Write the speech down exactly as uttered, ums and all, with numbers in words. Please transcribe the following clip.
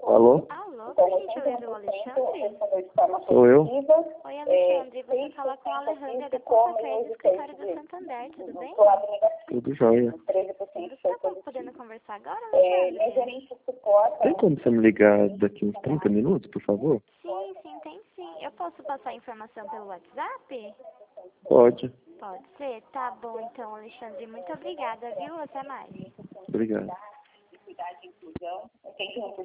Alô? Alô, por gentileza, o Alexandre? Sou eu? Oi, Alexandre, você fala com a Alejandra da Ponta Três, do escritório do Santander, tudo bem? Tudo jóia. Você tá podendo conversar agora, Alexandre? Tem como você me ligar daqui uns trinta minutos, por favor? Sim, sim, tem sim. Eu posso passar a informação pelo WhatsApp? Pode. Pode ser? Tá bom, então, Alexandre. Muito obrigada, viu? Até mais. Obrigado.